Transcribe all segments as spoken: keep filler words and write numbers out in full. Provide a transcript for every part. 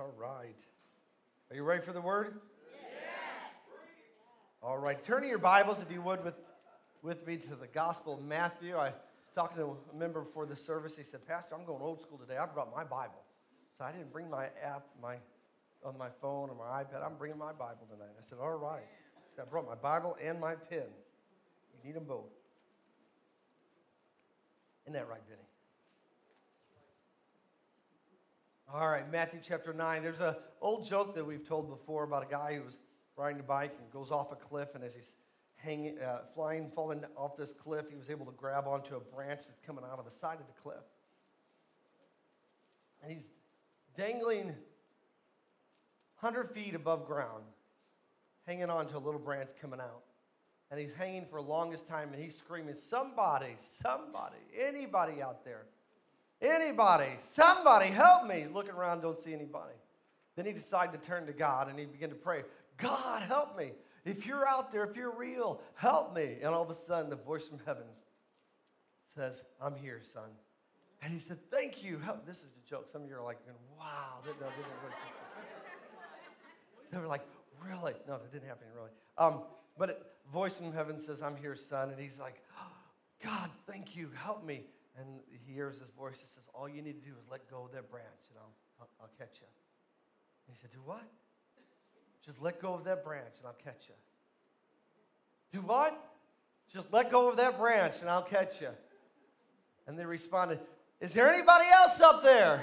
All right. Are you ready for the word? Yes. All right. Turn to your Bibles, if you would, with, with me to the Gospel of Matthew. I was talking to a member before the service. He said, Pastor, I'm going old school today. I brought my Bible. So I didn't bring my app my on my phone or my iPad. I'm bringing my Bible tonight. I said, all right. So I brought my Bible and my pen. You need them both. Isn't that right, Benny? All right, Matthew chapter nine. There's an old joke that we've told before about a guy who was riding a bike and goes off a cliff, and as he's hanging, uh, flying, falling off this cliff, he was able to grab onto a branch that's coming out of the side of the cliff. And he's dangling one hundred feet above ground, hanging on to a little branch coming out. And he's hanging for the longest time, and he's screaming, somebody, somebody, anybody out there. Anybody, somebody, help me. He's looking around, don't see anybody. Then he decided to turn to God, and he began to pray, God, help me. If you're out there, if you're real, help me. And all of a sudden, the voice from heaven says, I'm here, son. And he said, thank you. Help. This is a joke. Some of you are like, wow. That, no, that didn't really they were like, really? No, it didn't happen really. Um, but a voice from heaven says, I'm here, son. And he's like, oh, God, thank you. Help me. And he hears this voice that says, all you need to do is let go of that branch, and I'll, I'll, I'll catch you. And he said, do what? Just let go of that branch, and I'll catch you. Do what? Just let go of that branch, and I'll catch you. And they responded, is there anybody else up there?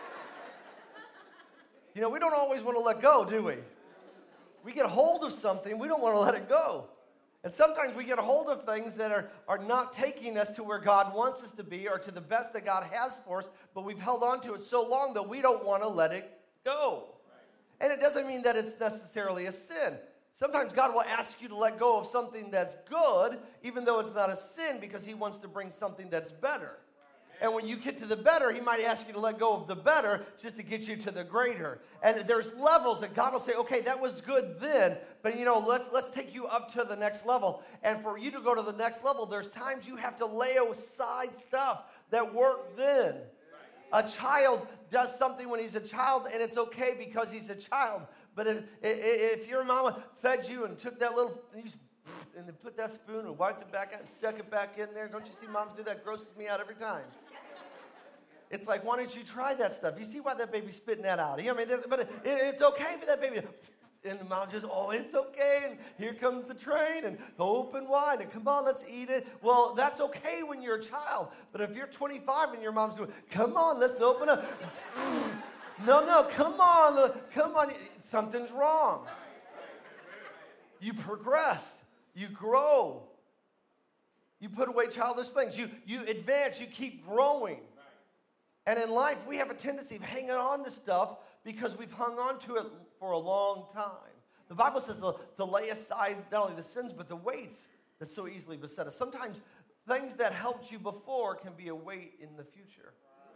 You know, we don't always want to let go, do we? We get a hold of something, we don't want to let it go. And sometimes we get a hold of things that are, are not taking us to where God wants us to be or to the best that God has for us, but we've held on to it so long that we don't want to let it go. Right. And it doesn't mean that it's necessarily a sin. Sometimes God will ask you to let go of something that's good, even though it's not a sin, because he wants to bring something that's better. And when you get to the better, he might ask you to let go of the better just to get you to the greater. And there's levels that God will say, okay, that was good then, but you know, let's let's take you up to the next level. And for you to go to the next level, there's times you have to lay aside stuff that worked then. A child does something when he's a child, and it's okay because he's a child. But if, if your mama fed you and took that little, and you and then put that spoon and wiped it back out and stuck it back in there. Don't you see moms do that? It grosses me out every time. It's like, why don't you try that stuff? You see why that baby's spitting that out? You know, I mean, but it, it's okay for that baby to, and the mom just, oh, it's okay, and here comes the train, and open wide, and come on, let's eat it. Well, that's okay when you're a child, but if you're twenty-five and your mom's doing, come on, let's open up. No, no, come on, come on. Something's wrong. You progress. You grow. You put away childish things. You, you advance. You keep growing. And in life, we have a tendency of hanging on to stuff because we've hung on to it for a long time. The Bible says to, to lay aside not only the sins, but the weights that so easily beset us. Sometimes things that helped you before can be a weight in the future.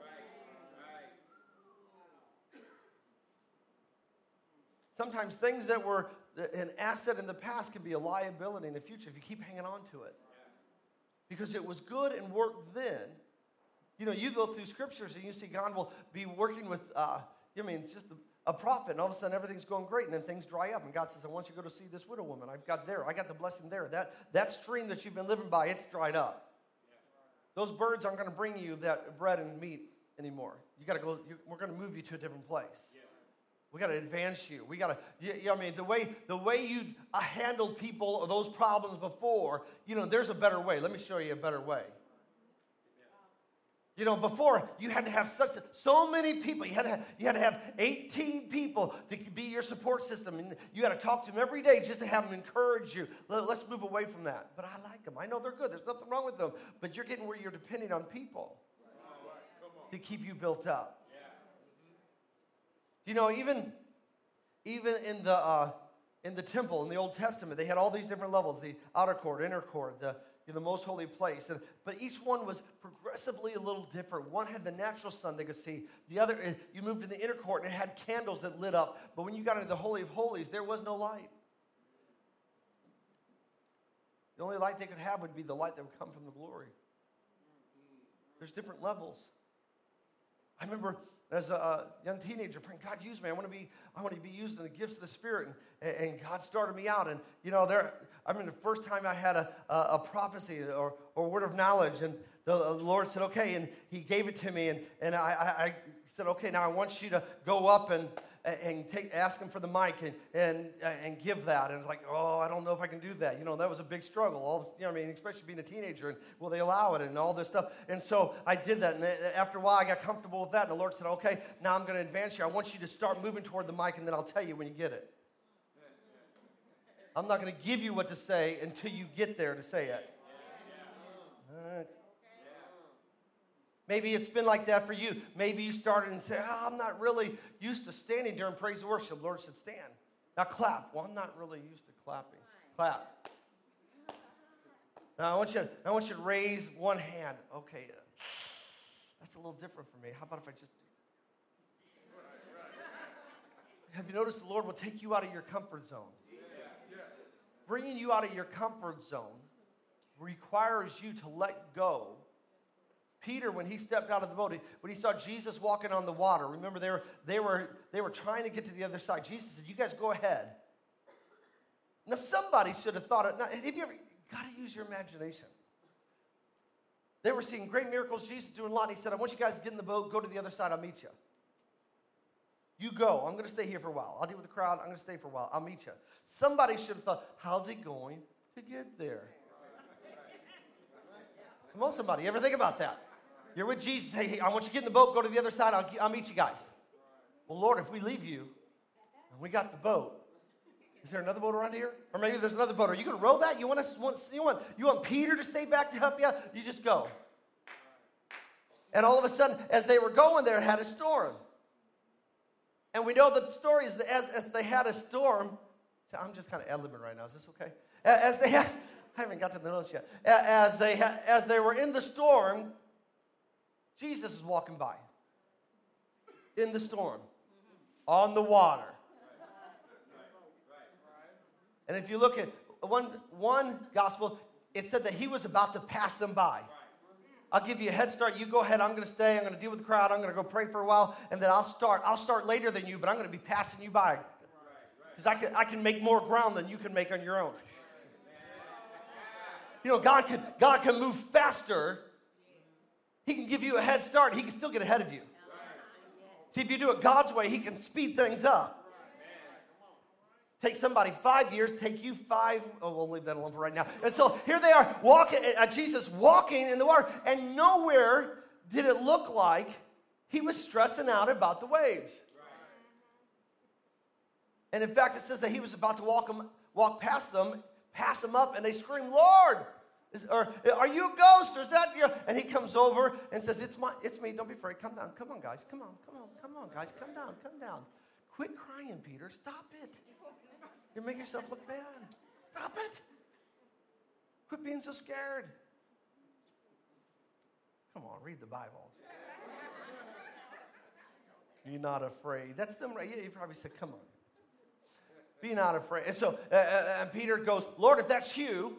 Sometimes things that were an asset in the past can be a liability in the future if you keep hanging on to it. Because it was good and worked then. You know, you go through scriptures and you see God will be working with, uh, I mean, just a, a prophet, and all of a sudden everything's going great, and then things dry up, and God says, I want you to go to see this widow woman. I've got there. I got the blessing there. That, that stream that you've been living by, it's dried up. Those birds aren't going to bring you that bread and meat anymore. You got to go, you, we're going to move you to a different place. Yeah. We got to advance you. We got to, you, you know, I mean, the way the way you uh, handled people or those problems before, you know, there's a better way. Let me show you a better way. You know, before you had to have such a, so many people. You had to have, you had to have eighteen people to be your support system, and you had to talk to them every day just to have them encourage you. Let's move away from that. But I like them. I know they're good. There's nothing wrong with them. But you're getting where you're depending on people to keep you built up. You know, even, even in the uh, in the temple in the Old Testament, they had all these different levels: the outer court, inner court, the you know, the most holy place. And, but each one was progressively a little different. One had the natural sun they could see. The other, you moved to the inner court and it had candles that lit up. But when you got into the Holy of Holies, there was no light. The only light they could have would be the light that would come from the glory. There's different levels. I remember as a young teenager, praying, God, use me. I want to be, I want to be used in the gifts of the Spirit. And, and God started me out. And, you know, there, I mean, the first time I had a, a, a prophecy or, or word of knowledge, and the, the Lord said, okay, and he gave it to me. And, and I, I, I said, okay, now I want you to go up and and take, ask him for the mic and, and and give that. And it's like, oh, I don't know if I can do that. You know, that was a big struggle. All, you know, I mean, especially being a teenager, and will they allow it and all this stuff. And so I did that. And after a while, I got comfortable with that. And the Lord said, okay, now I'm going to advance you. I want you to start moving toward the mic, and then I'll tell you when you get it. I'm not going to give you what to say until you get there to say it. All right. Maybe it's been like that for you. Maybe you started and said, oh, I'm not really used to standing during praise and worship. The Lord said, stand. Now clap. Well, I'm not really used to clapping. Clap. Now I want you to, I want you to raise one hand. Okay, uh, that's a little different for me. How about if I just do? Have you noticed the Lord will take you out of your comfort zone? Bringing you out of your comfort zone requires you to let go. Peter, when he stepped out of the boat, when he saw Jesus walking on the water, remember they were, they were, they were trying to get to the other side. Jesus said, you guys go ahead. Now, somebody should have thought, now, have you ever, got to use your imagination. They were seeing great miracles, Jesus doing a lot, and he said, I want you guys to get in the boat, go to the other side, I'll meet you. You go. I'm going to stay here for a while. I'll deal with the crowd. I'm going to stay for a while. I'll meet you. Somebody should have thought, how's he going to get there? Come on, somebody. You ever think about that? You're with Jesus. Hey, hey, I want you to get in the boat. Go to the other side. I'll, I'll meet you guys. Well, Lord, if we leave you and we got the boat, is there another boat around here? Or maybe there's another boat. Are you going to row that? You want, us, want, you, want, you want Peter to stay back to help you? You just go. And all of a sudden, as they were going there, it had a storm. And we know the story is that as, as they had a storm, so I'm just kind of ad-libbing right now. Is this okay? As they had, I haven't got to the notes yet. As they had, as they were in the storm, Jesus is walking by in the storm, on the water. And if you look at one, one gospel, it said that he was about to pass them by. I'll give you a head start. You go ahead. I'm going to stay. I'm going to deal with the crowd. I'm going to go pray for a while, and then I'll start. I'll start later than you, but I'm going to be passing you by because I can, I can make more ground than you can make on your own. You know, God can, God can move faster. He can give you a head start. He can still get ahead of you. See, if you do it God's way, he can speed things up. Take somebody five years, take you five. Oh, we'll leave that alone for right now. And so here they are, walking, uh, Jesus walking in the water, and nowhere did it look like he was stressing out about the waves. And in fact, it says that he was about to walk them, walk past them, pass them up, and they scream, Lord! Is, or, are you a ghost, or is that you? And he comes over and says, it's my, it's me, don't be afraid, come down, come on, guys, come on, come on, come on, guys, come down, come down. Quit crying, Peter, stop it. You make yourself look bad. Stop it. Quit being so scared. Come on, read the Bible. Be not afraid. That's them, right? Yeah, you probably said, come on. Be not afraid. And so, uh, uh, and Peter goes, Lord, if that's you,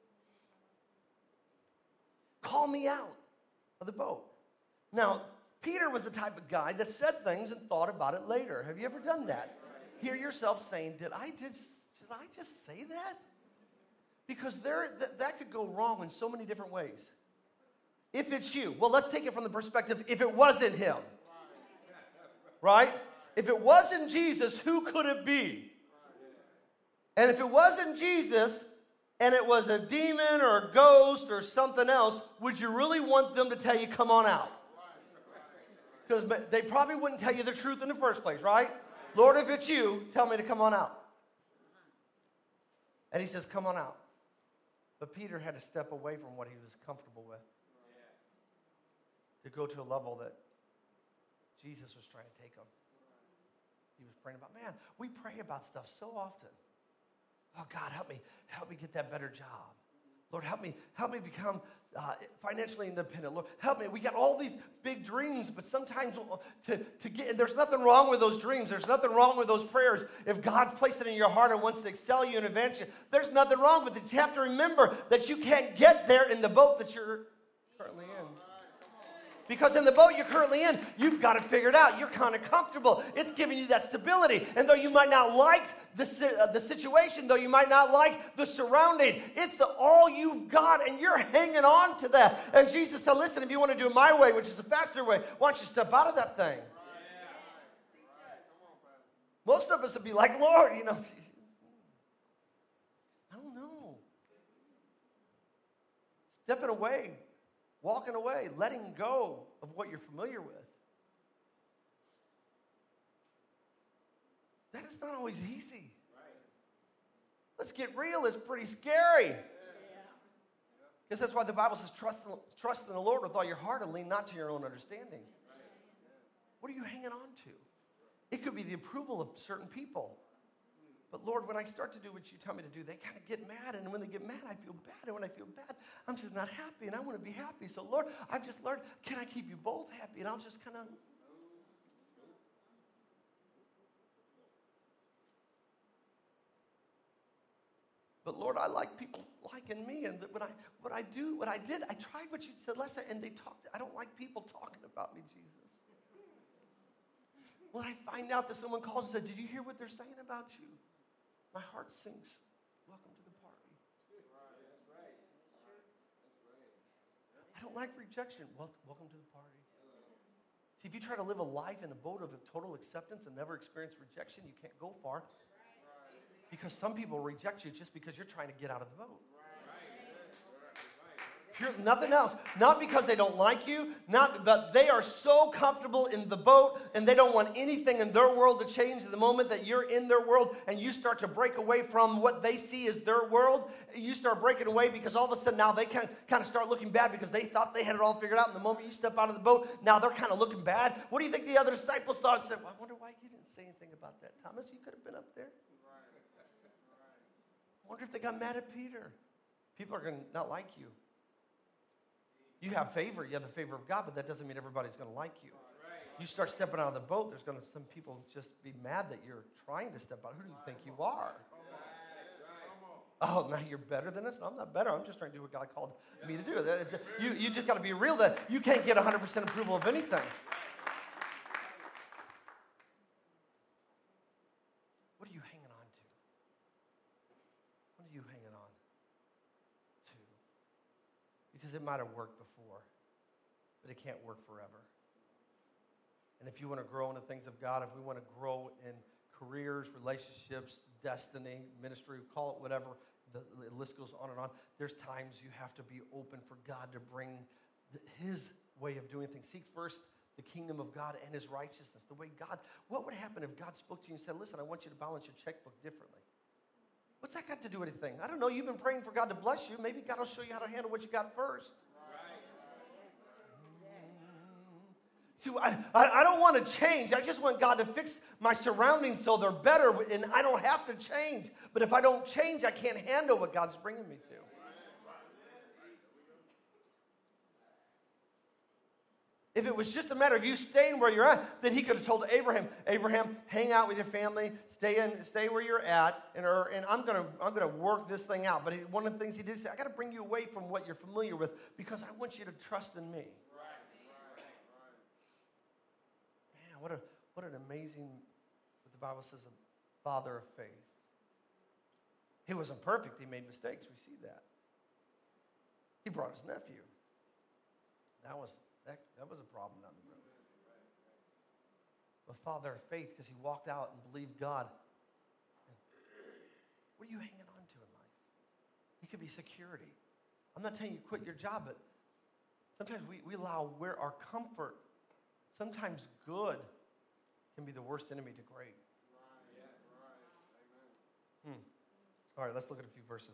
call me out of the boat. Now, Peter was the type of guy that said things and thought about it later. Have you ever done that? Hear yourself saying, did I just, did I just say that? Because there, th- that could go wrong in so many different ways. If it's you, well, let's take it from the perspective, if it wasn't him, right? If it wasn't Jesus, who could it be? And if it wasn't Jesus, and it was a demon or a ghost or something else, would you really want them to tell you, come on out? Because they probably wouldn't tell you the truth in the first place, right? Lord, if it's you, tell me to come on out. And he says, come on out. But Peter had to step away from what he was comfortable with to go to a level that Jesus was trying to take him. He was praying about, man, we pray about stuff so often. Oh, God, help me. Help me get that better job. Lord, help me. Help me become uh, financially independent. Lord, help me. We got all these big dreams, but sometimes to, to get, and there's nothing wrong with those dreams. There's nothing wrong with those prayers. If God's placed it in your heart and wants to excel you and advance you, there's nothing wrong with it. You have to remember that you can't get there in the boat that you're currently in. Because in the boat you're currently in, you've got it figured out. You're kind of comfortable. It's giving you that stability. And though you might not like the, uh, the situation, though you might not like the surrounding, it's the all you've got, and you're hanging on to that. And Jesus said, listen, if you want to do it my way, which is a faster way, why don't you step out of that thing? Most of us would be like, Lord, you know, I don't know. Stepping away, walking away, letting go of what you're familiar with. That is not always easy. Let's get real, it's pretty scary. Because that's why the Bible says, trust, trust in the Lord with all your heart and lean not to your own understanding. What are you hanging on to? It could be the approval of certain people. But Lord, when I start to do what you tell me to do, they kind of get mad. And when they get mad, I feel bad. And when I feel bad, I'm just not happy. And I want to be happy. So Lord, I've just learned, can I keep you both happy? And I'll just kind of... But Lord, I like people liking me. And when I, what I do, what I did, I tried what you said last night. And they talked. I don't like people talking about me, Jesus. When I find out that someone calls and says, did you hear what they're saying about you? My heart sinks. Welcome to the party. I don't like rejection. Well, welcome to the party. See, if you try to live a life in a boat of total acceptance and never experience rejection, you can't go far. Because some people reject you just because you're trying to get out of the boat. Pure, nothing else. Not because they don't like you, not, but they are so comfortable in the boat and they don't want anything in their world to change. The moment that you're in their world and you start to break away from what they see as their world, you start breaking away because all of a sudden now they kind of, kind of start looking bad because they thought they had it all figured out. And the moment you step out of the boat, now they're kind of looking bad. What do you think the other disciples thought and said, well, I wonder why you didn't say anything about that. Thomas, you could have been up there. I wonder if they got mad at Peter. People are going to not like you. You have favor, you have the favor of God, but that doesn't mean everybody's going to like you. You start stepping out of the boat, there's going to some people just be mad that you're trying to step out. Who do you think you are? Oh, now you're better than us? No, I'm not better. I'm just trying to do what God called me to do. You, you just got to be real that you can't get one hundred percent approval of anything. What are you hanging on to? What are you hanging on to? Because it might have worked before, but it can't work forever. And if you want to grow in the things of God, if we want to grow in careers, relationships, destiny, ministry, call it whatever, the, the list goes on and on. There's times you have to be open for God to bring the, His way of doing things. Seek first the kingdom of God and His righteousness. The way God, what would happen if God spoke to you and said, listen, I want you to balance your checkbook differently? What's that got to do with anything? I don't know. You've been praying for God to bless you. Maybe God will show you how to handle what you got first. See, I, I don't want to change. I just want God to fix my surroundings so they're better, and I don't have to change. But if I don't change, I can't handle what God's bringing me to. If it was just a matter of you staying where you're at, then He could have told Abraham, Abraham, hang out with your family, stay in, stay where you're at, and, or, and I'm gonna, I'm gonna work this thing out. But he, one of the things He did say, I got to bring you away from what you're familiar with because I want you to trust in me. What a what an amazing, what the Bible says, a father of faith. He wasn't perfect. He made mistakes. We see that. He brought his nephew. That was that, that was a problem down the road. A father of faith because he walked out and believed God. What are you hanging on to in life? It could be security. I'm not telling you to quit your job, but sometimes we, we allow where our comfort, sometimes good, can be the worst enemy to great. Hmm. All right, let's look at a few verses.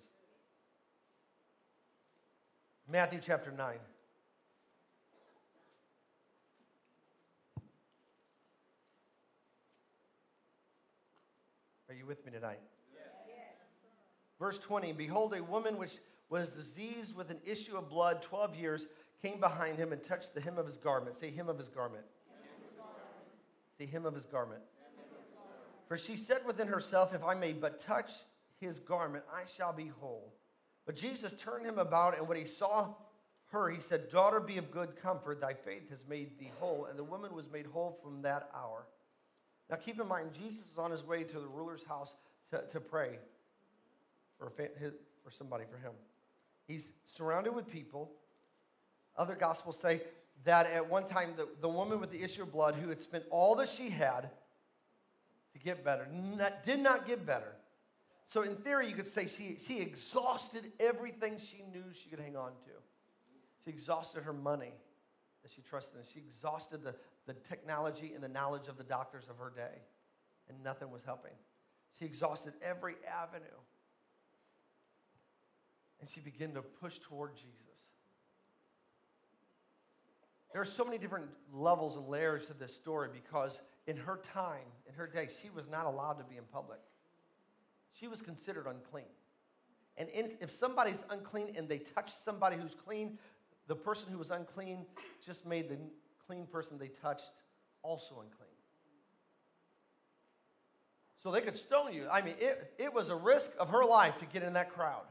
Matthew chapter nine. Are you with me tonight? Yes. Verse twenty, behold, a woman which was diseased with an issue of blood twelve years came behind him and touched the hem of his garment. Say, hem of his garment. Say, hem of his garment. For she said within herself, if I may but touch his garment, I shall be whole. But Jesus turned him about, and when he saw her, he said, daughter, be of good comfort. Thy faith has made thee whole. And the woman was made whole from that hour. Now keep in mind, Jesus is on his way to the ruler's house to, to pray for, his, for somebody, for him. He's surrounded with people. Other gospels say that at one time, the, the woman with the issue of blood who had spent all that she had to get better, not, did not get better. So in theory, you could say she, she exhausted everything she knew she could hang on to. She exhausted her money that she trusted in. She exhausted the, the technology and the knowledge of the doctors of her day, and nothing was helping. She exhausted every avenue. And she began to push toward Jesus. There are so many different levels and layers to this story because in her time, in her day, she was not allowed to be in public. She was considered unclean. And in, if somebody's unclean and they touch somebody who's clean, the person who was unclean just made the clean person they touched also unclean. So they could stone you. I mean, it, it was a risk of her life to get in that crowd.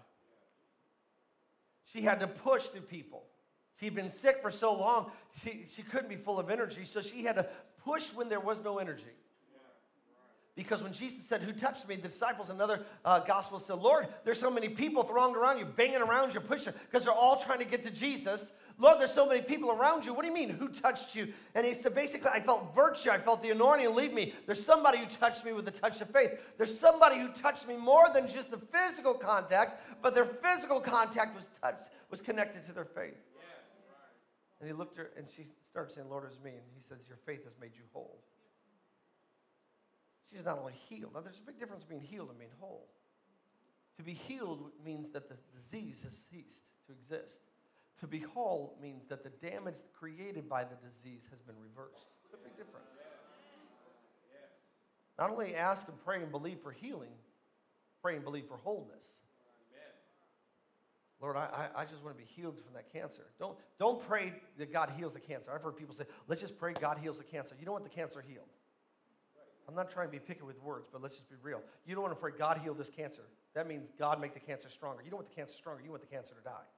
She had to push through people. She'd been sick for so long, she, she couldn't be full of energy, so she had to push when there was no energy. Because when Jesus said, who touched me? The disciples in another uh, gospel said, Lord, there's so many people thronged around you, banging around you, pushing, because they're all trying to get to Jesus. Lord, there's so many people around you. What do you mean, who touched you? And he said, basically, I felt virtue. I felt the anointing leave me. There's somebody who touched me with the touch of faith. There's somebody who touched me more than just the physical contact, but their physical contact was touched, was connected to their faith. And he looked at her, and she started saying, Lord, it was me. And he says, your faith has made you whole. She's not only healed. Now, there's a big difference between healed and being whole. To be healed means that the disease has ceased to exist. To be whole means that the damage created by the disease has been reversed. It's a big difference. Not only ask and pray and believe for healing, pray and believe for wholeness. Lord, I, I just want to be healed from that cancer. Don't, don't pray that God heals the cancer. I've heard people say, let's just pray God heals the cancer. You don't want the cancer healed. I'm not trying to be picky with words, but let's just be real. You don't want to pray God heal this cancer. That means God make the cancer stronger. You don't want the cancer stronger. You want the cancer to die.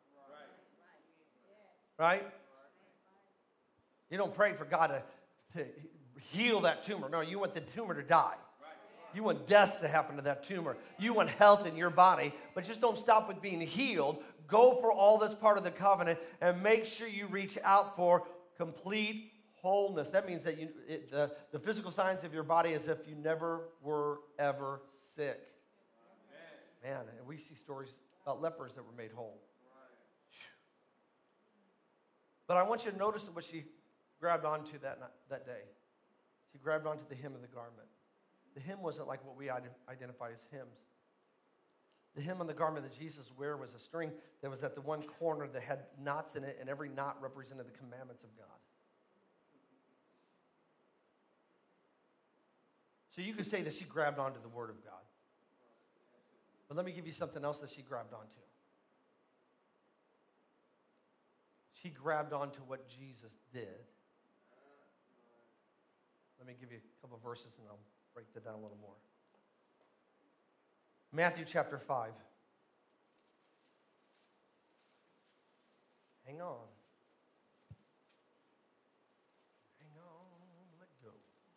Right? You don't pray for God to, to heal that tumor. No, you want the tumor to die. You want death to happen to that tumor. You want health in your body, but just don't stop with being healed. Go for all that's part of the covenant and make sure you reach out for complete wholeness. That means that you, it, the, the physical signs of your body is if you never were ever sick. Amen. Man, and we see stories about lepers that were made whole. But I want you to notice what she grabbed onto that, that day. She grabbed onto the hem of the garment. The hem wasn't like what we identify as hymns. The hem on the garment that Jesus wore was a string that was at the one corner that had knots in it, and every knot represented the commandments of God. So you could say that she grabbed onto the Word of God. But let me give you something else that she grabbed onto. She grabbed onto what Jesus did. Let me give you a couple of verses and I'll break that down a little more. Matthew chapter five. Hang on. Hang on. Let go.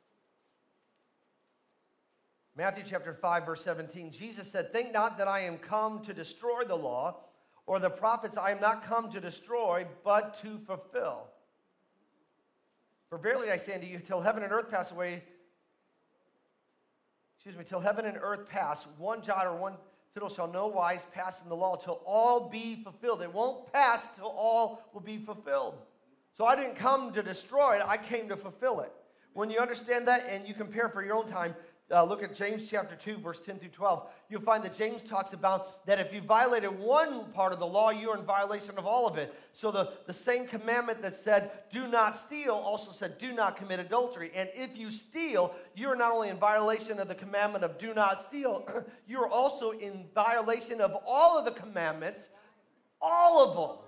Matthew chapter five, verse seventeen. Jesus said, think not that I am come to destroy the law or the prophets. I am not come to destroy, but to fulfill. For verily I say unto you, till heaven and earth pass away, excuse me, till heaven and earth pass, one jot or one tittle shall no wise pass from the law till all be fulfilled. It won't pass till all will be fulfilled. So I didn't come to destroy it, I came to fulfill it. When you understand that and you compare for your own time, uh, look at James chapter two, verse ten through twelve. You'll find that James talks about that if you violated one part of the law, you are in violation of all of it. So the, the same commandment that said, do not steal, also said, do not commit adultery. And if you steal, you are not only in violation of the commandment of do not steal, you are also in violation of all of the commandments, all of them.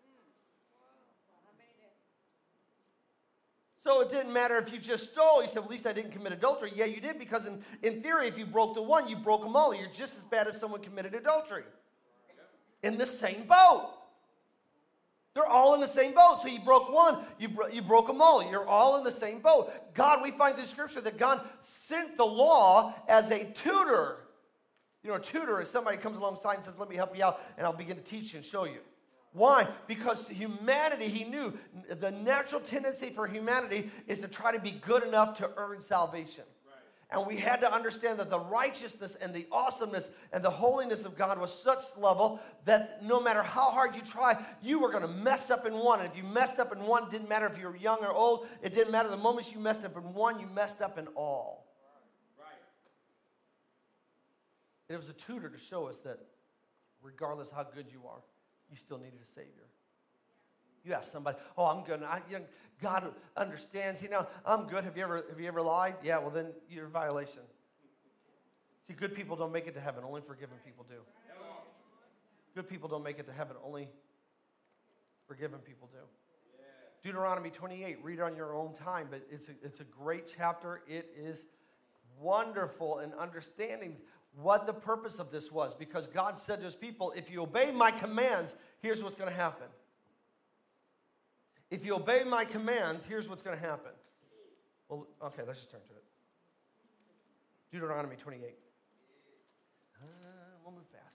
So it didn't matter if you just stole. He said, well, at least I didn't commit adultery. Yeah, you did, because in, in theory, if you broke the one, you broke them all. You're just as bad as someone committed adultery. In the same boat. They're all in the same boat. So you broke one, you, bro- you broke them all. You're all in the same boat. God, we find in Scripture that God sent the law as a tutor. You know, a tutor is somebody who comes alongside and says, let me help you out, and I'll begin to teach you and show you. Why? Because humanity, he knew, the natural tendency for humanity is to try to be good enough to earn salvation. And we had to understand that the righteousness and the awesomeness and the holiness of God was such level that no matter how hard you try, you were going to mess up in one. And if you messed up in one, it didn't matter if you were young or old. It didn't matter. The moment you messed up in one, you messed up in all. Right. It was a tutor to show us that regardless how good you are, you still needed a Savior. You ask somebody, oh, I'm good. I, you know, God understands. You know, I'm good. Have you ever have you ever lied? Yeah, well, then you're in violation. See, good people don't make it to heaven. Only forgiven people do. Good people don't make it to heaven. Only forgiven people do. Deuteronomy twenty-eight, read it on your own time, but it's a, it's a great chapter. It is wonderful in understanding what the purpose of this was, because God said to his people, if you obey my commands, here's what's going to happen. If you obey my commands, here's what's going to happen. Well, okay, let's just turn to it. Deuteronomy twenty-eight. Uh, we'll move fast.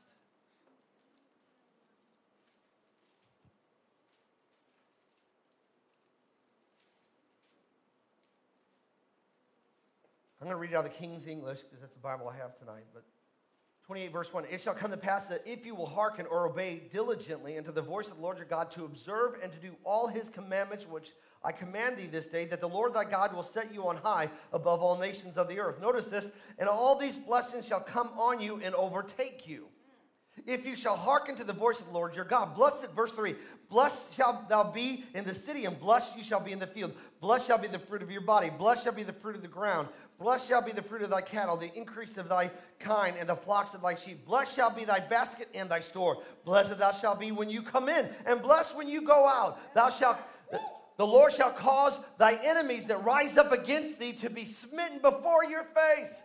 I'm going to read it out of the King's English because that's the Bible I have tonight. But twenty-eight verse one, it shall come to pass that if you will hearken or obey diligently unto the voice of the Lord your God to observe and to do all his commandments which I command thee this day, that the Lord thy God will set you on high above all nations of the earth. Notice this, and all these blessings shall come on you and overtake you, if you shall hearken to the voice of the Lord your God. Blessed, verse three, blessed shalt thou be in the city, and blessed you shall be in the field. Blessed shall be the fruit of your body. Blessed shall be the fruit of the ground. Blessed shall be the fruit of thy cattle, the increase of thy kind, and the flocks of thy sheep. Blessed shall be thy basket and thy store. Blessed thou shalt be when you come in, and blessed when you go out. Thou shalt, the Lord shall cause thy enemies that rise up against thee to be smitten before your face.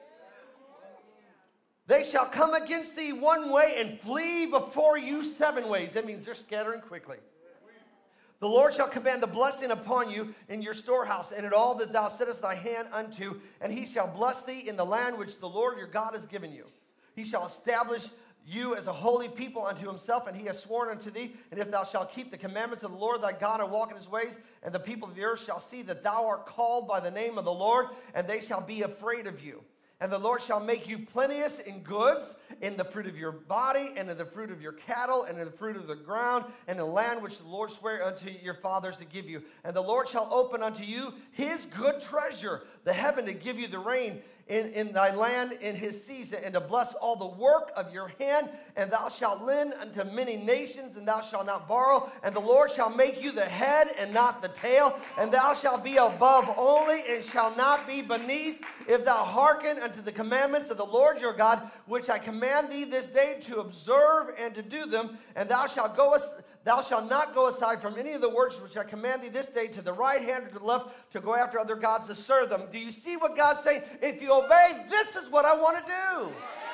They shall come against thee one way and flee before you seven ways. That means they're scattering quickly. The Lord shall command the blessing upon you in your storehouse and in all that thou settest thy hand unto, and he shall bless thee in the land which the Lord your God has given you. He shall establish you as a holy people unto himself, and he has sworn unto thee, and if thou shalt keep the commandments of the Lord thy God and walk in his ways, and the people of the earth shall see that thou art called by the name of the Lord, and they shall be afraid of you. And the Lord shall make you plenteous in goods, in the fruit of your body, and in the fruit of your cattle, and in the fruit of the ground, and in the land which the Lord sware unto your fathers to give you. And the Lord shall open unto you his good treasure, the heaven, to give you the rain in, in thy land in his season, and to bless all the work of your hand. And thou shalt lend unto many nations, and thou shalt not borrow. And the Lord shall make you the head and not the tail. And thou shalt be above only, and shalt not be beneath, if thou hearken unto the commandments of the Lord your God, which I command thee this day to observe and to do them. And thou shalt go as Thou shalt not go aside from any of the words which I command thee this day to the right hand or to the left, to go after other gods to serve them. Do you see what God's saying? If you obey, this is what I want to do.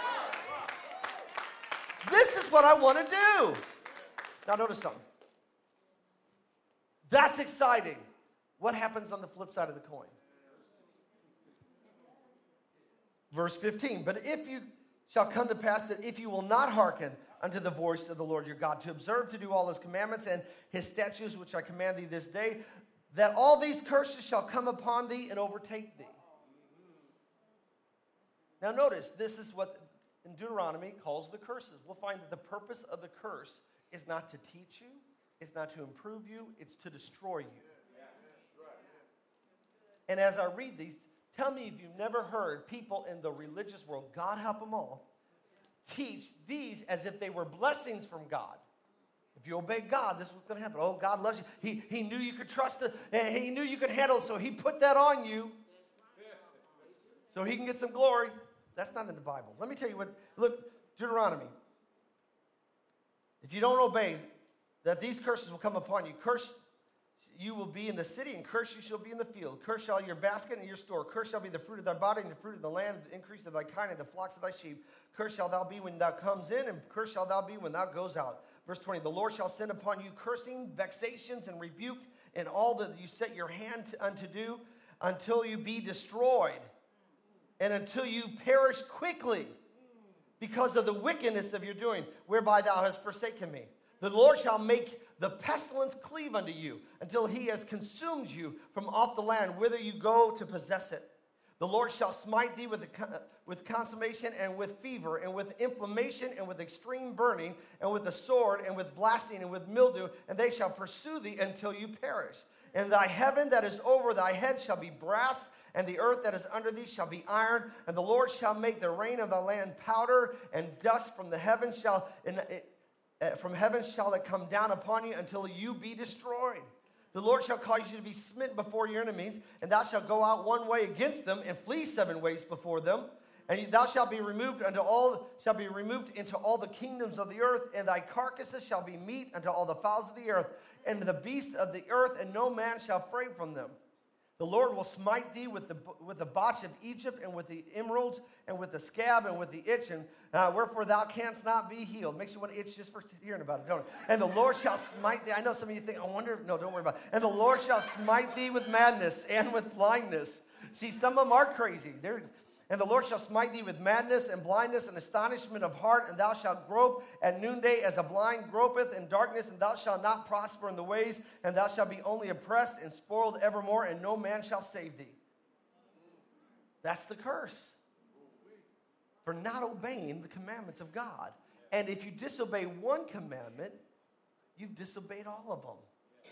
This is what I want to do. Now notice something. That's exciting. What happens on the flip side of the coin? Verse fifteen, but if you shall come to pass that if you will not hearken unto the voice of the Lord your God, to observe to do all his commandments and his statutes which I command thee this day, that all these curses shall come upon thee and overtake thee. Now notice, this is what in Deuteronomy calls the curses. We'll find that the purpose of the curse is not to teach you, it's not to improve you, it's to destroy you. And as I read these, tell me if you've never heard people in the religious world, God help them all, teach these as if they were blessings from God. If you obey God, this is what's going to happen. Oh, God loves you. He, he knew you could trust it. And he knew you could handle it, so he put that on you so he can get some glory. That's not in the Bible. Let me tell you what, look, Deuteronomy. If you don't obey, that these curses will come upon you. Curse you will be in the city, and cursed you shall be in the field. Cursed shall your basket and your store. Cursed shall be the fruit of thy body, and the fruit of the land, the increase of thy kind, and the flocks of thy sheep. Cursed shalt thou be when thou comes in, and cursed shalt thou be when thou goes out. Verse twenty, the Lord shall send upon you cursing, vexations, and rebuke, and all that you set your hand to, unto do, until you be destroyed, and until you perish quickly, because of the wickedness of your doing, whereby thou hast forsaken me. The Lord shall make the pestilence cleave unto you, until he has consumed you from off the land, whither you go to possess it. The Lord shall smite thee with, the, with consummation, and with fever, and with inflammation, and with extreme burning, and with the sword, and with blasting, and with mildew, and they shall pursue thee until you perish. And thy heaven that is over thy head shall be brass, and the earth that is under thee shall be iron, and the Lord shall make the rain of the land powder, and dust from the heaven shall in, uh, from heaven shall it come down upon you until you be destroyed. The Lord shall cause you to be smitten before your enemies, and thou shalt go out one way against them, and flee seven ways before them. And thou shalt be removed unto all shall be removed into all the kingdoms of the earth, and thy carcasses shall be meat unto all the fowls of the earth, and the beasts of the earth, and no man shall fray from them. The Lord will smite thee with the with the botch of Egypt, and with the emeralds, and with the scab, and with the itch, and uh, wherefore thou canst not be healed. Makes you want to itch just for hearing about it, don't it? And the Lord shall smite thee. I know some of you think, I wonder, no, don't worry about it. And the Lord shall smite thee with madness and with blindness. See, some of them are crazy. They're, and the Lord shall smite thee with madness and blindness and astonishment of heart, and thou shalt grope at noonday as a blind gropeth in darkness, and thou shalt not prosper in the ways, and thou shalt be only oppressed and spoiled evermore, and no man shall save thee. That's the curse for not obeying the commandments of God. And if you disobey one commandment, you've disobeyed all of them.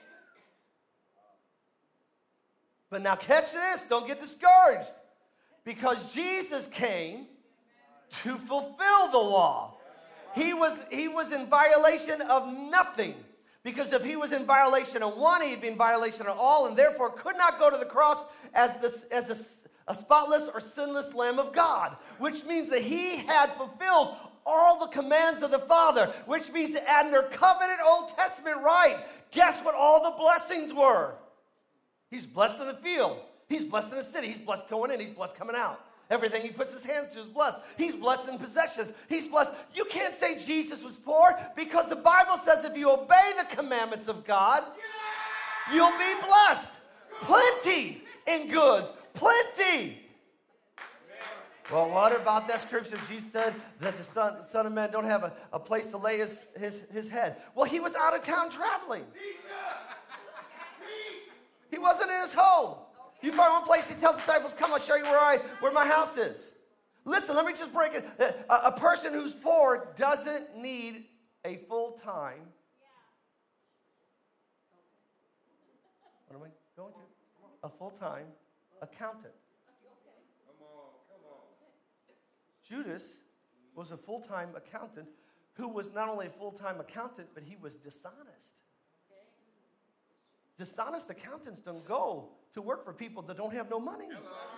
But now catch this, don't get discouraged. Because Jesus came to fulfill the law. He was, he was in violation of nothing. Because if he was in violation of one, he'd be in violation of all, and therefore could not go to the cross as, the, as a, a spotless or sinless Lamb of God. Which means that he had fulfilled all the commands of the Father. Which means that under covenant Old Testament right, guess what all the blessings were? He's blessed in the field. He's blessed in the city. He's blessed going in. He's blessed coming out. Everything he puts his hands to is blessed. He's blessed in possessions. He's blessed. You can't say Jesus was poor, because the Bible says if you obey the commandments of God, you'll be blessed. Plenty in goods. Plenty. Well, what about that scripture? Jesus said that the Son, son of Man don't have a, a place to lay his, his, his head. Well, he was out of town traveling. He wasn't in his home. You find one place, he tells disciples, come, I'll show you where I where my house is. Listen, let me just break it. A, a person who's poor doesn't need a full-time. What am I going to? A full-time accountant. Come on, come on. Judas was a full-time accountant who was not only a full-time accountant, but he was dishonest. Dishonest accountants don't go to work for people that don't have no money.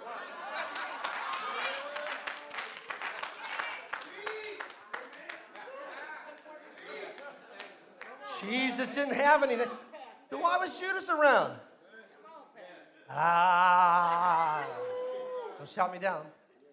Jesus didn't have anything. Then why was Judas around? Ah, don't shout me down.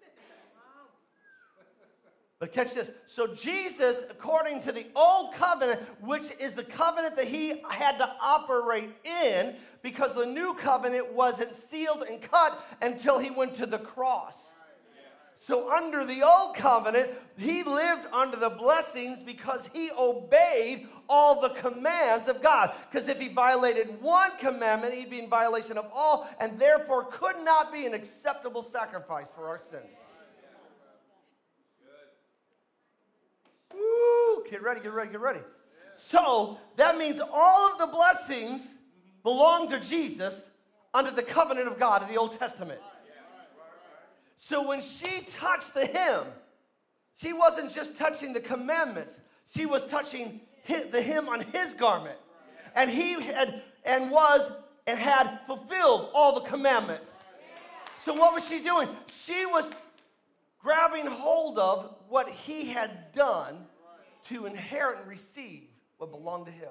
But catch this. So Jesus, according to the old covenant, which is the covenant that he had to operate in, because the new covenant wasn't sealed and cut until he went to the cross. So under the old covenant, he lived under the blessings because he obeyed all the commands of God. Because if he violated one commandment, he'd be in violation of all, and therefore could not be an acceptable sacrifice for our sins. Woo! Get ready, get ready, get ready. So that means all of the blessings belong to Jesus under the covenant of God in the Old Testament. So when she touched the hem, she wasn't just touching the commandments. She was touching the hem on his garment. And he had and was and had fulfilled all the commandments. So what was she doing? She was grabbing hold of what he had done to inherit and receive what belonged to him.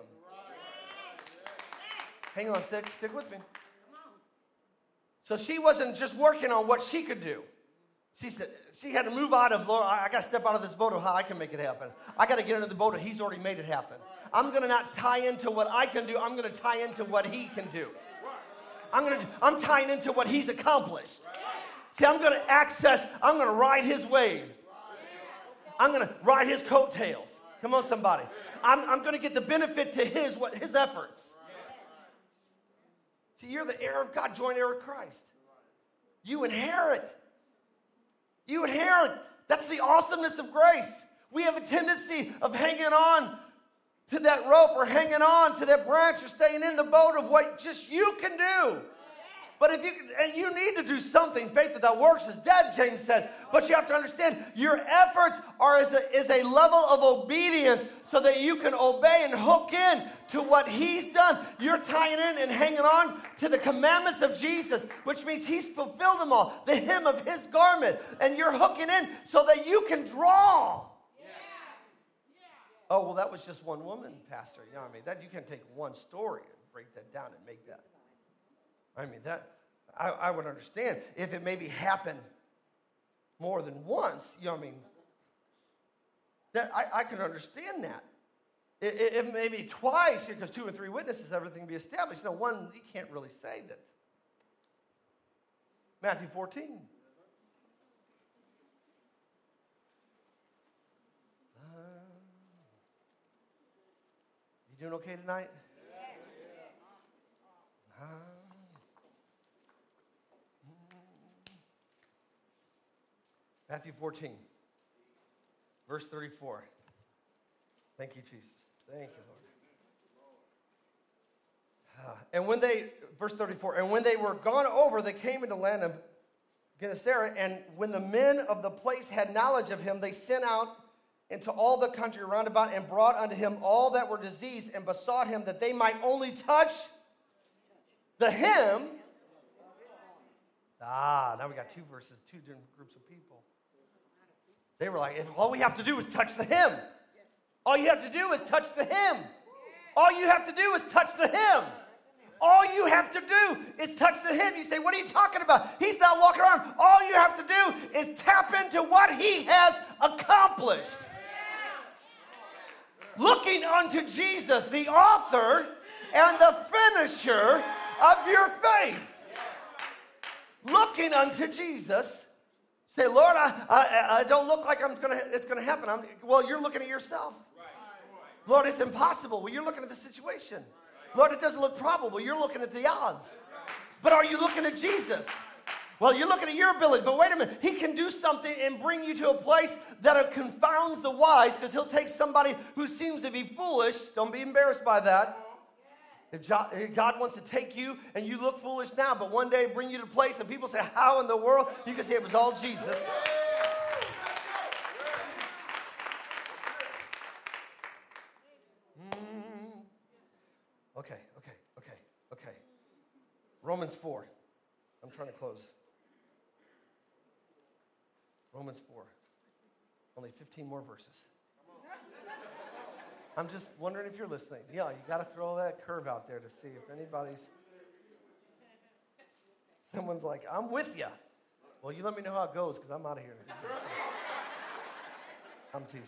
Hang on, stick, stick with me. So she wasn't just working on what she could do. She said, she had to move out of, Lord, I, I got to step out of this boat of how I can make it happen. I got to get into the boat of he's already made it happen. I'm going to not tie into what I can do. I'm going to tie into what he can do. I'm going to, I'm tying into what he's accomplished. See, I'm going to access, I'm going to ride his wave. I'm going to ride his coattails. Come on, somebody. I'm, I'm going to get the benefit to his, what, his efforts. See, you're the heir of God, joint heir of Christ. You inherit. You inherit. That's the awesomeness of grace. We have a tendency of hanging on to that rope or hanging on to that branch or staying in the boat of what just you can do. But if you and you need to do something, faith without works is dead, James says. But you have to understand your efforts are as a, is a level of obedience so that you can obey and hook in to what he's done. You're tying in and hanging on to the commandments of Jesus, which means he's fulfilled them all, the hem of his garment. And you're hooking in so that you can draw. Yes. Oh, well, that was just one woman, Pastor. You know what I mean? That, you can't take one story and break that down and make that. I mean, that I, I would understand if it maybe happened more than once. You know what I mean? That I, I can understand that. It, it, it maybe twice, because two or three witnesses, everything be established. No, one, you can't really say that. Matthew fourteen. Uh, you doing okay tonight? Uh, Matthew fourteen, verse thirty-four. Thank you, Jesus. Thank you, Lord. Uh, and when they, verse thirty-four, and when they were gone over, they came into the land of Gennesaret, and when the men of the place had knowledge of him, they sent out into all the country round about and brought unto him all that were diseased and besought him that they might only touch the hem. Ah, now we got two verses, two different groups of people. They were like, if all we have to do is touch the hem. All you have to do is touch the hem. All you have to do is touch the hem. All you have to do is touch the hem. You say, what are you talking about? He's not walking around. All you have to do is tap into what he has accomplished. Looking unto Jesus, the author and the finisher of your faith. Looking unto Jesus. Say, Lord, I, I, I don't look like I'm gonna. It's going to happen. I'm, well, you're looking at yourself. Lord, it's impossible. Well, you're looking at the situation. Lord, it doesn't look probable. You're looking at the odds. But are you looking at Jesus? Well, you're looking at your ability. But wait a minute. He can do something and bring you to a place that confounds the wise, because he'll take somebody who seems to be foolish. Don't be embarrassed by that. If God wants to take you and you look foolish now, but one day bring you to a place and people say, how in the world? You can say it was all Jesus. Mm. Okay, okay, okay, okay. Romans four. I'm trying to close. Romans four. Only fifteen more verses. I'm just wondering if you're listening. Yeah, you got to throw that curve out there to see if anybody's... Someone's like, I'm with you. Well, you let me know how it goes, because I'm out of here. I'm teasing.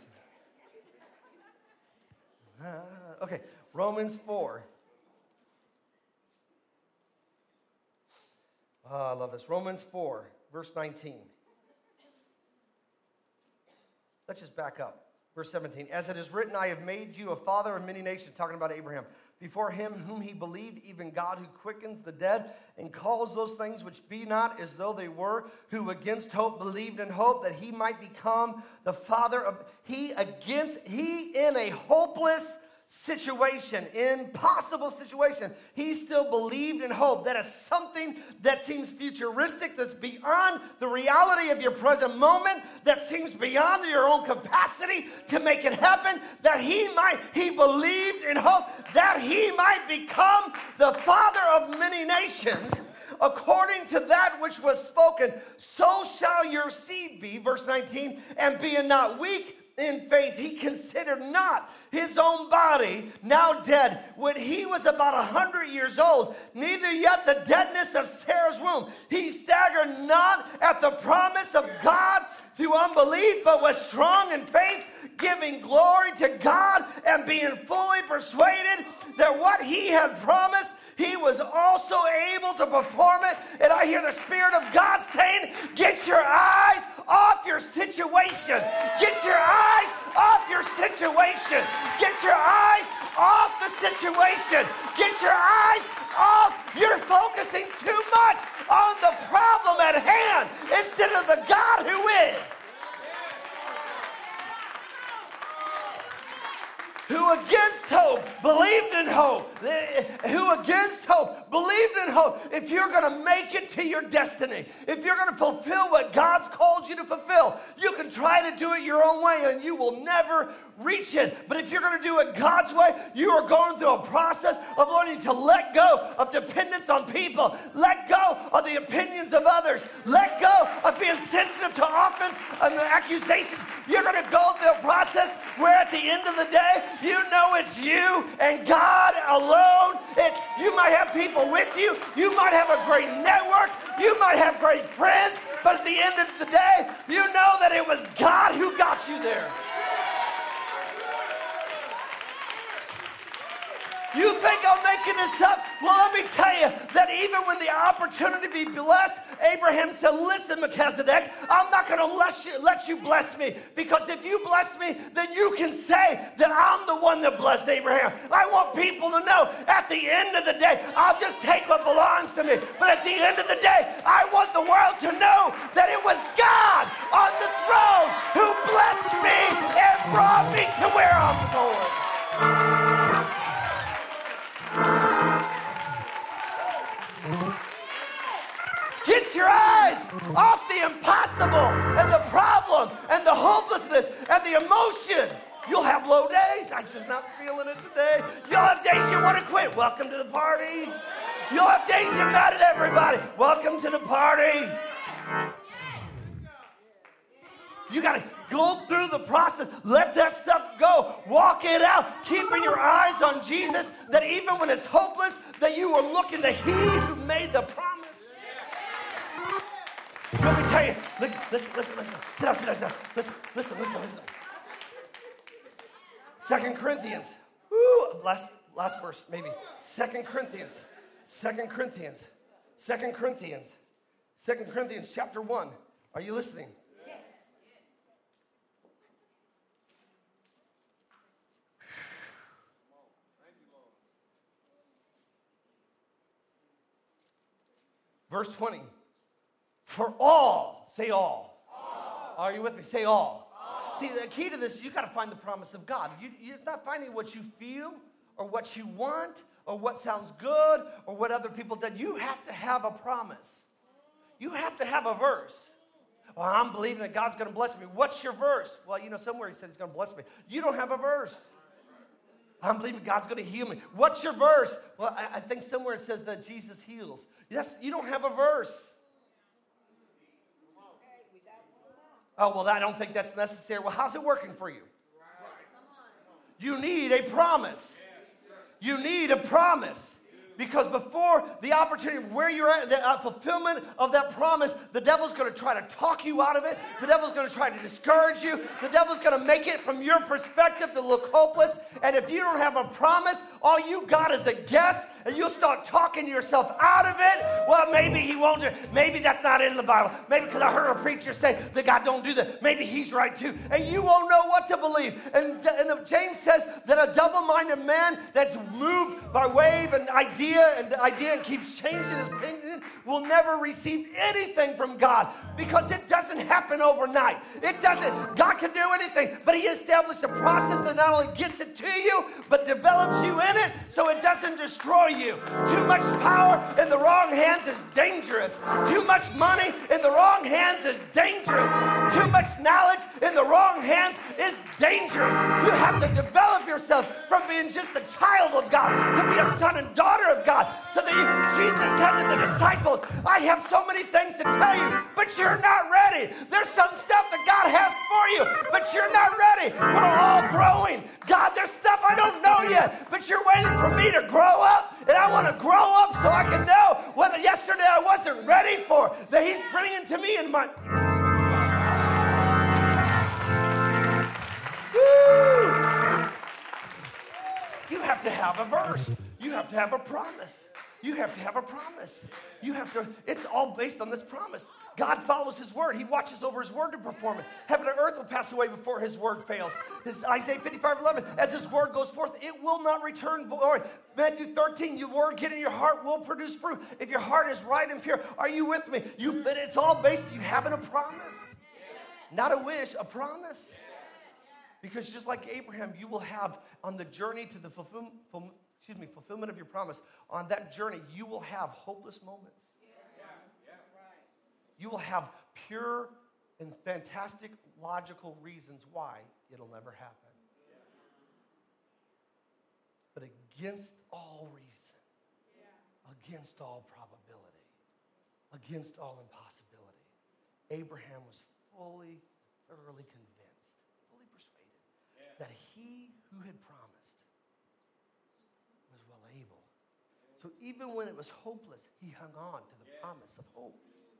Uh, okay, Romans four. Oh, I love this. Romans four, verse nineteen. Let's just back up. Verse seventeen, as it is written, I have made you a father of many nations, talking about Abraham. Before him whom he believed, even God who quickens the dead and calls those things which be not as though they were, who against hope believed in hope that he might become the father of, he against, he in a hopeless situation, impossible situation, he still believed in hope. That is something that seems futuristic, that's beyond the reality of your present moment, that seems beyond your own capacity to make it happen, that he might, he believed in hope, that he might become the father of many nations, according to that which was spoken, so shall your seed be, verse nineteen, and being not weak, in faith, he considered not his own body now dead when he was about a hundred years old, neither yet the deadness of Sarah's womb. He staggered not at the promise of God through unbelief, but was strong in faith, giving glory to God and being fully persuaded that what he had promised, he was also able to perform it. And I hear the Spirit of God saying, get your eyes off your situation. Get your eyes off your situation. Get your eyes off the situation. Get your eyes off. You're focusing too much on the problem at hand instead of the God who is. Who against hope believed in hope. Who against hope believed in hope. If you're going to make it to your destiny, if you're going to fulfill what God's called you to fulfill, you can try to do it your own way and you will never reach it. But if you're going to do it God's way, you are going through a process of learning to let go of dependence on people. Let go of the opinions of others. Let go of being sensitive to offense and the accusations. You're going to go through a process where at the end of the day, you know it's you and God alone. It's, you might have people with you. You might have a great network. You might have great friends. But at the end of the day, you know that it was God who got you there. You think I'm making this up? Well, let me tell you that even when the opportunity to be blessed, Abraham said, listen, Melchizedek, I'm not going to let you, let you bless me, because if you bless me, then you can say that I'm the one that blessed Abraham. I want people to know at the end of the day, I'll just take what belongs to me. But at the end of the day, I want the world to know that it was God on the throne who blessed me and brought me to where I'm going. Get your eyes off the impossible and the problem and the hopelessness and the emotion. You'll have low days. I'm just not feeling it today. You'll have days you want to quit. Welcome to the party. You'll have days you're mad at everybody. Welcome to the party. You got to go through the process. Let that stuff go. Walk it out. Keeping your eyes on Jesus, that even when it's hopeless, that you are looking to He who made the promise. Let me tell you. Listen, listen, listen, listen. Sit down, sit down, sit down. Listen, listen, listen, listen. Second Corinthians. Woo, last, last verse, maybe. Second Corinthians. Second Corinthians. Second Corinthians. Second Corinthians chapter one. Are you listening? Verse twenty, for all, say all. all. Are you with me? Say all. all. See, the key to this is you got to find the promise of God. You, you're not finding what you feel or what you want or what sounds good or what other people did. You have to have a promise. You have to have a verse. Well, I'm believing that God's going to bless me. What's your verse? Well, you know, somewhere He said He's going to bless me. You don't have a verse. I'm believing God's going to heal me. What's your verse? Well, I, I think somewhere it says that Jesus heals. Yes, you don't have a verse. Oh, well, I don't think that's necessary. Well, how's it working for you? You need a promise. You need a promise. Because before the opportunity of where you're at, the uh, fulfillment of that promise, the devil's going to try to talk you out of it. The devil's going to try to discourage you. The devil's going to make it from your perspective to look hopeless. And if you don't have a promise, all you got is a guess, and you'll start talking yourself out of it. Well, maybe he won't do it. Maybe that's not in the Bible. Maybe because I heard a preacher say that God don't do that. Maybe he's right too. And you won't know what to believe. And, and the, James says that a double-minded man that's moved by wave and idea and idea and keeps changing his opinion will never receive anything from God, because it doesn't happen overnight. It doesn't. God can do anything, but He established a process that not only gets it to you, but develops you in it so it doesn't destroy you. Too much power in the wrong hands hands is dangerous. Too much money in the wrong hands is dangerous. Too much knowledge in the wrong hands is dangerous. You have to develop yourself from being just a child of God to be a son and daughter of God. So that you, Jesus said to the disciples, I have so many things to tell you, but you're not ready. There's some stuff that God has for you, but you're not ready. We're all growing. God, there's stuff I don't know yet, but you're waiting for me to grow up, and I want to grow up so I can know what yesterday I wasn't ready for, that he's bringing to me in my... Woo! You have to have a verse. You have to have a promise. You have to have a promise. You have to, it's all based on this promise. God follows his word. He watches over his word to perform it. Heaven and earth will pass away before his word fails. This Isaiah fifty-five eleven, as his word goes forth, it will not return void. Matthew thirteen, your word get in your heart will produce fruit. If your heart is right and pure, are you with me? You, but it's all based, you having a promise. Not a wish, a promise. Because just like Abraham, you will have on the journey to the fulfillment, excuse me, fulfillment of your promise, on that journey, you will have hopeless moments. You will have pure and fantastic logical reasons why it'll never happen. But against all reason, against all probability, against all impossibility, Abraham was fully, thoroughly convinced, fully persuaded that he who had promised was well able. So even when it was hopeless, he hung on to the promise of hope.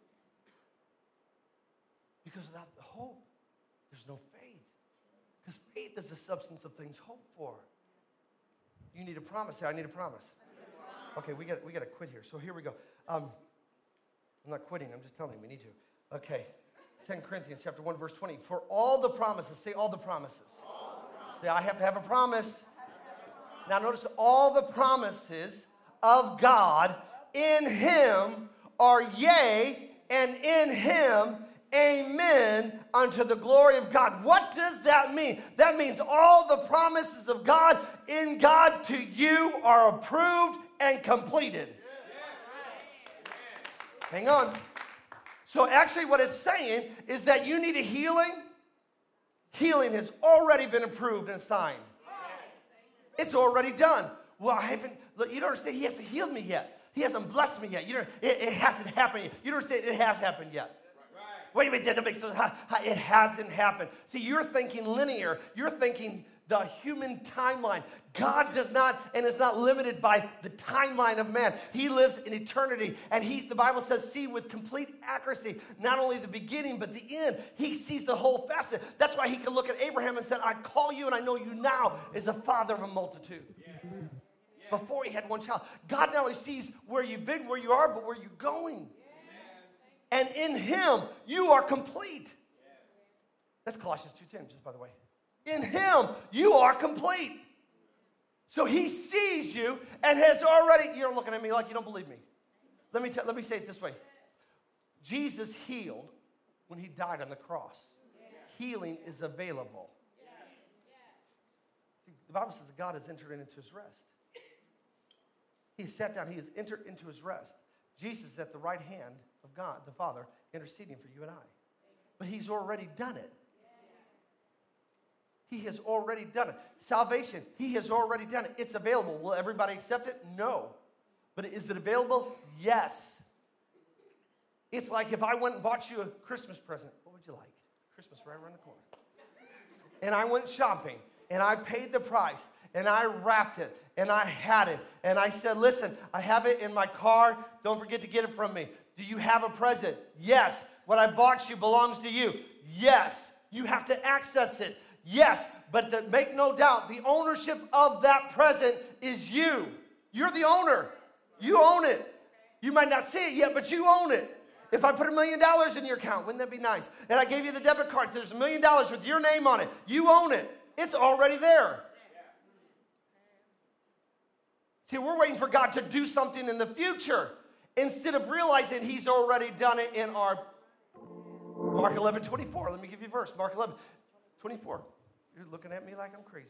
Because without the hope, there's no faith. Because faith is the substance of things hoped for. You need a promise. Say, I need a promise. Okay, we got we got to quit here. So here we go. Um, I'm not quitting. I'm just telling you we need to. Okay. Second Corinthians chapter one, verse twenty. For all the promises, say all the promises. All the promises. Say, I have to have a promise. Now notice all the promises of God in him are yea, and in him amen unto the glory of God. What does that mean? That means all the promises of God in God to you are approved and completed. Hang on. So actually what it's saying is that you need a healing. Healing has already been approved and signed. It's already done. Well, I haven't, look, you don't understand, he hasn't healed me yet. He hasn't blessed me yet. You don't, it, it hasn't happened yet. You don't understand, it has happened yet. Wait a minute, that makes sense. It hasn't happened. See, you're thinking linear. You're thinking the human timeline. God does not and is not limited by the timeline of man. He lives in eternity, and he's, the Bible says, see with complete accuracy, not only the beginning, but the end. He sees the whole facet. That's why he can look at Abraham and said, I call you and I know you now as a father of a multitude. Yes. Yes. Before he had one child. God not only sees where you've been, where you are, but where you're going. And in him, you are complete. That's Colossians two ten, just by the way. In him, you are complete. So he sees you and has already, you're looking at me like you don't believe me. Let me, tell, let me say it this way. Jesus healed when he died on the cross. Healing is available. See, the Bible says that God has entered into his rest. He has sat down, he has entered into his rest. Jesus is at the right hand of God, the Father, interceding for you and I. But he's already done it. He has already done it. Salvation, he has already done it. It's available. Will everybody accept it? No. But is it available? Yes. It's like if I went and bought you a Christmas present. What would you like? Christmas right around the corner. And I went shopping, and I paid the price, and I wrapped it, and I had it, and I said, listen, I have it in my car. Don't forget to get it from me. Do you have a present? Yes. What I bought you belongs to you. Yes. You have to access it. Yes. But the, make no doubt, the ownership of that present is you. You're the owner. You own it. You might not see it yet, but you own it. If I put a million dollars in your account, wouldn't that be nice? And I gave you the debit card, so there's a million dollars with your name on it. You own it. It's already there. See, we're waiting for God to do something in the future instead of realizing he's already done it in our Mark eleven twenty-four. Let me give you a verse. Mark eleven twenty-four. You're looking at me like I'm crazy.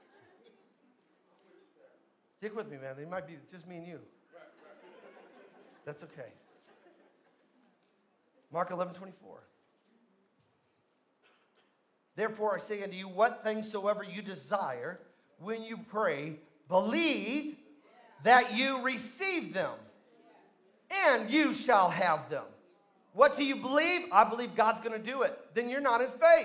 Stick with me, man. It might be just me and you. That's okay. Mark eleven twenty-four. Therefore I say unto you, what things soever you desire, when you pray, believe that you receive them, and you shall have them. What do you believe? I believe God's going to do it. Then you're not in faith.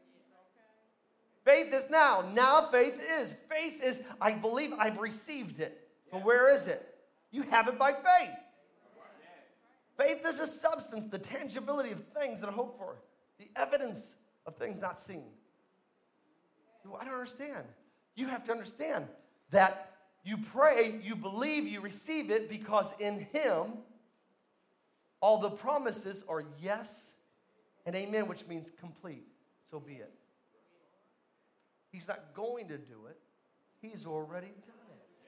Faith is now. Now faith is. Faith is, I believe I've received it. But where is it? You have it by faith. Faith is a substance, the tangibility of things that I hope for, the evidence of things not seen. Well, I don't understand. You have to understand that you pray, you believe, you receive it because in Him, all the promises are yes and amen, which means complete. So be it. He's not going to do it. He's already done it.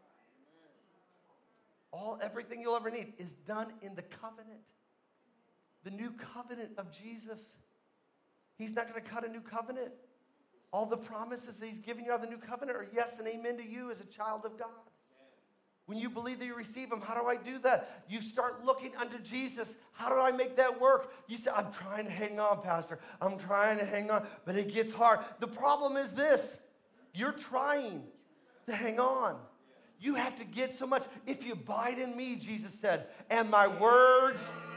All, everything you'll ever need is done in the covenant. The new covenant of Jesus. He's not going to cut a new covenant. All the promises that He's given you out of the new covenant are yes and amen to you as a child of God. When you believe that you receive Him, how do I do that? You start looking unto Jesus. How do I make that work? You say, I'm trying to hang on, Pastor. I'm trying to hang on, but it gets hard. The problem is this. You're trying to hang on. You have to get so much. If you abide in me, Jesus said, and my words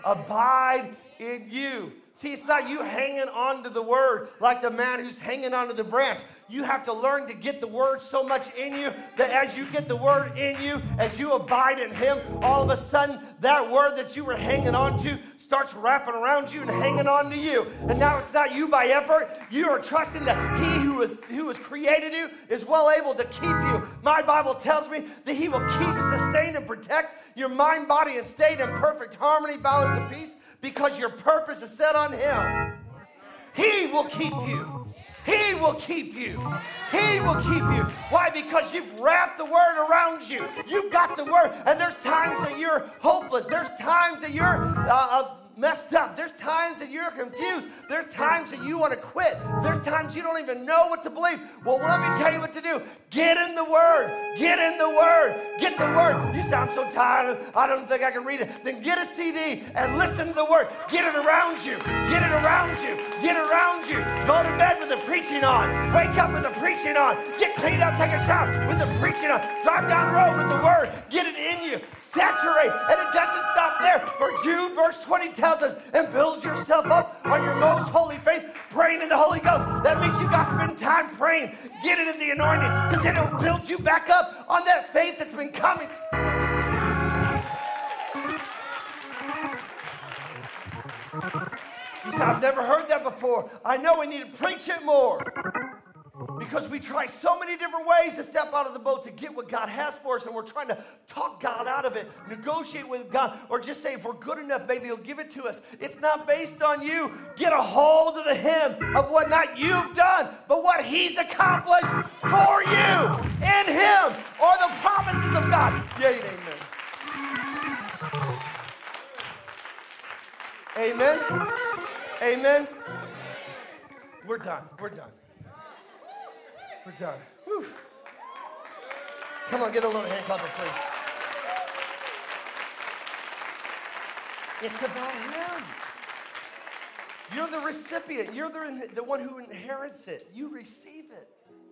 abide in you. See, it's not you hanging on to the word like the man who's hanging onto the branch. You have to learn to get the word so much in you that as you get the word in you, as you abide in Him, all of a sudden that word that you were hanging on to starts wrapping around you and hanging on to you. And now it's not you by effort. You are trusting that He who is who has created you is well able to keep you. My Bible tells me that He will keep, sustain, and protect your mind, body, and state in perfect harmony, balance, and peace. Because your purpose is set on Him. He will keep you. He will keep you. He will keep you. Why? Because you've wrapped the word around you. You've got the word. And there's times that you're hopeless. There's times that you're uh, uh, messed up. There's times that you're confused. There's times that you want to quit. There's times you don't even know what to believe. Well, let me tell you what to do. Get in the word. Get in the word. Get the word. You say, I'm so tired. I don't think I can read it. Then get a C D and listen to the word. Get it around you. Get it around you. Get it around you. Go to bed with the preaching on. Wake up with the preaching on. Get cleaned up. Take a shower with the preaching on. Drive down the road with the word. Get it in you. Saturate. And it doesn't stop there. For Jude verse twenty tells us, and build yourself up on your most holy faith, praying in the Holy Ghost. That means you got to spend time praying. Get it in the anointing, because then it'll build you back up on that faith that's been coming. You say, I've never heard that before. I know we need to preach it more. Because we try so many different ways to step out of the boat to get what God has for us, and we're trying to talk God out of it, negotiate with God, or just say if we're good enough, maybe He'll give it to us. It's not based on you. Get a hold of the hem of what not you've done, but what He's accomplished for you in Him, or the promises of God. Yea and amen. Amen. Amen. We're done. We're done. We're done. Whew. Come on, get a little hand clap, please. It's about Him. You're the recipient. You're the, the one who inherits it. You receive it.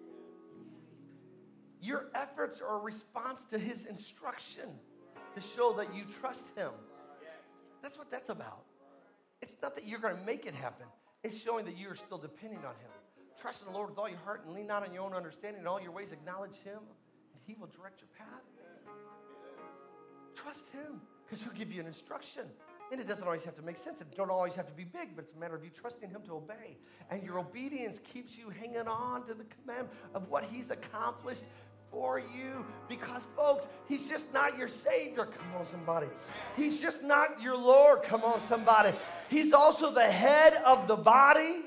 Your efforts are a response to His instruction to show that you trust Him. That's what that's about. It's not that you're going to make it happen. It's showing that you're still depending on Him. Trust in the Lord with all your heart and lean not on your own understanding. In all your ways acknowledge Him, and He will direct your path. Trust Him, because He'll give you an instruction. And it doesn't always have to make sense. It don't always have to be big, but it's a matter of you trusting Him to obey. And your obedience keeps you hanging on to the command of what He's accomplished for you. Because, folks, He's just not your Savior. Come on, somebody. He's just not your Lord. Come on, somebody. He's also the head of the body.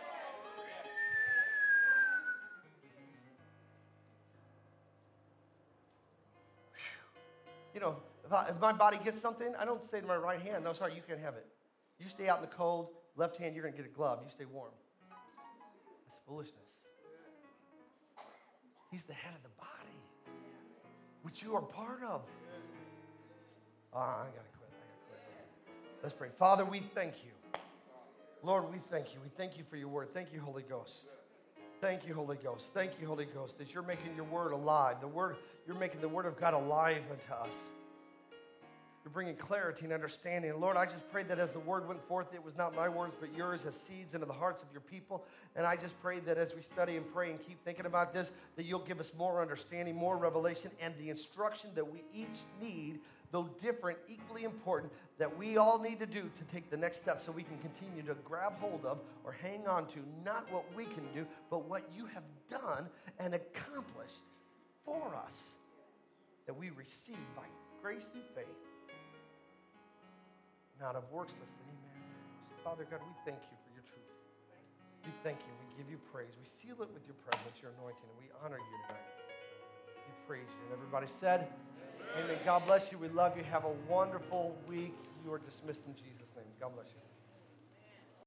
You know, if, I, if my body gets something, I don't say to my right hand, no, sorry, you can't have it. You stay out in the cold, left hand, you're going to get a glove. You stay warm. That's foolishness. He's the head of the body, which you are part of. Oh, I got to quit. Let's pray. Father, we thank you. Lord, we thank you. We thank you for your word. Thank you, Holy Ghost. Thank you, Holy Ghost. Thank you, Holy Ghost, that you're making your word alive. The word, you're making the word of God alive unto us. You're bringing clarity and understanding. And Lord, I just pray that as the word went forth, it was not my words, but yours as seeds into the hearts of your people. And I just pray that as we study and pray and keep thinking about this, that you'll give us more understanding, more revelation, and the instruction that we each need, though different, equally important, that we all need to do to take the next step so we can continue to grab hold of or hang on to not what we can do, but what you have done and accomplished for us, that we receive by grace through faith, not of works, lest any man boast. Father God, we thank you for your truth. We thank you. We give you praise. We seal it with your presence, your anointing, and we honor you tonight. We praise you. And everybody said, Amen. Amen. God bless you. We love you. Have a wonderful week. You are dismissed in Jesus' name. God bless you.